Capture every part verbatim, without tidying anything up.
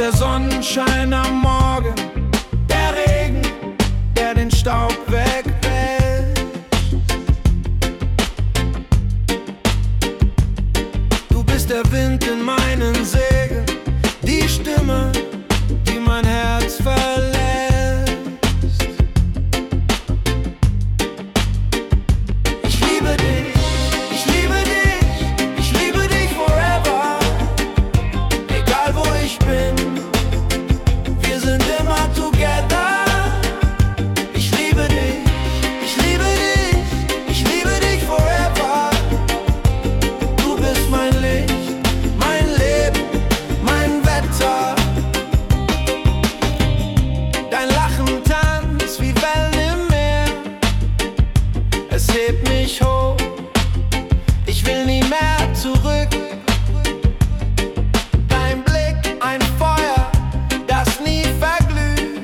der Sonnenschein am Morgen, der Regen, der den Staub wegwäscht. Du bist der Wind in meinen Segeln, die Stimme, die mein Herz verlässt. Ich liebe dich, ich liebe dich, ich liebe dich forever. Egal wo ich bin, wir sind immer together. Ich liebe dich, ich liebe dich, ich liebe dich forever. Du bist mein Licht, mein Leben, mein Wetter. Dein Lachen tanzt wie Wellen im Meer. Es hebt mich hoch, ich will nie mehr zurück. Dein Blick, ein Feuer, das nie verglüht.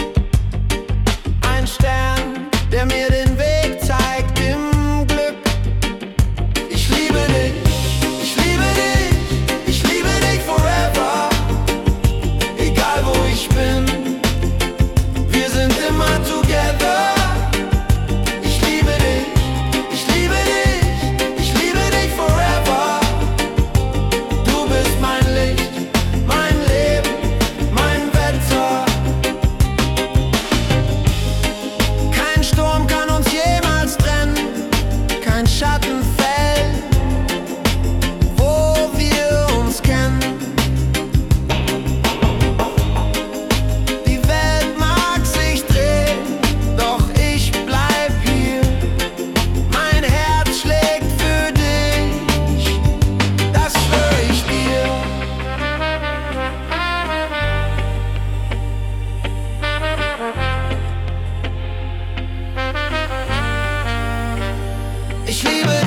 Ein Stern, der mir den Weg zeigt im Glück. Ich liebe dich, ich liebe dich, ich liebe dich forever. Egal wo ich bin, wir sind immer together. Ich liebe dich, ich liebe dich, ich liebe dich forever. Du bist mein Licht, mein Leben, mein Wetter. Kein Sturm kann uns jemals trennen, kein Schatten fällt, wo wir uns kennen. Die Welt mag sich drehen, doch ich bleib hier. Mein Herz schlägt für dich, das schwör ich dir. Ich liebe